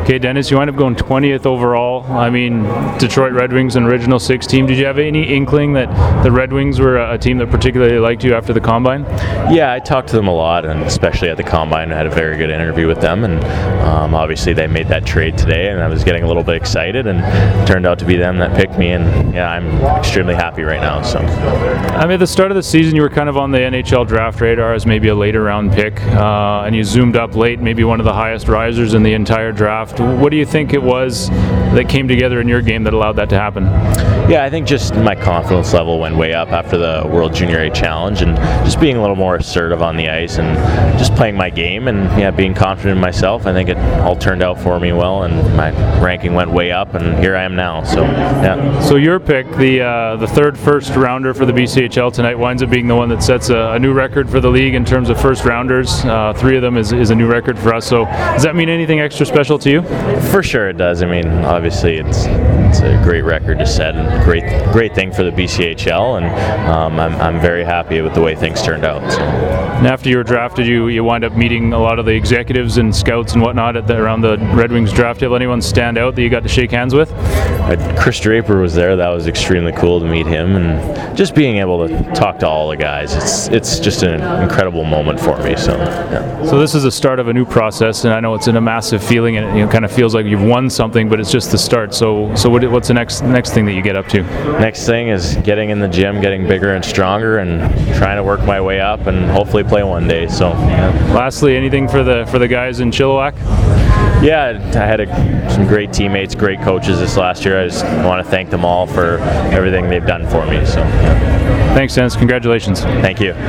Okay, Dennis, you wind up going 20th overall. I mean, Detroit Red Wings, an Original Six team. Did you have any inkling that the Red Wings were a team that particularly liked you after the Combine? Yeah, I talked to them a lot, and especially at the Combine, I had a very good interview with them, and obviously they made that trade today, and I was getting a little bit excited, and it turned out to be them that picked me, and yeah, I'm extremely happy right now. So, I mean, at the start of the season, you were kind of on the NHL draft radar as maybe a later round pick, and you zoomed up late, maybe one of the highest risers in the entire draft. What do you think it was that came together in your game that allowed that to happen? Yeah, I think just my confidence level went way up after the World Junior A Challenge, and just being a little more assertive on the ice and just playing my game and being confident in myself. I think it all turned out for me well, and my ranking went way up, and here I am now. So, yeah. So your pick, the third first rounder for the BCHL tonight, winds up being the one that sets a new record for the league in terms of first rounders. 3 of them is a new record for us. So does that mean anything extra special to you? For sure it does. I mean, obviously it's a great record to set, and great thing for the BCHL, and I'm very happy with the way things turned out. So. And after you were drafted, you wind up meeting a lot of the executives and scouts and whatnot around the Red Wings draft. Did anyone stand out that you got to shake hands with? Chris Draper was there. That was extremely cool to meet him, and just being able to talk to all the guys. It's just an incredible moment for me. So, yeah. So this is the start of a new process, and I know it's in a massive feeling, and it kind of feels like you've won something, but it's just the start. So what's the next thing that you get up to? Next thing is getting in the gym, getting bigger and stronger, and trying to work my way up, and hopefully play one day. So, yeah. Lastly, anything for the guys in Chilliwack? Yeah, I had some great teammates, great coaches this last year. I just want to thank them all for everything they've done for me. So, yeah. Thanks, Dennis. Congratulations. Thank you.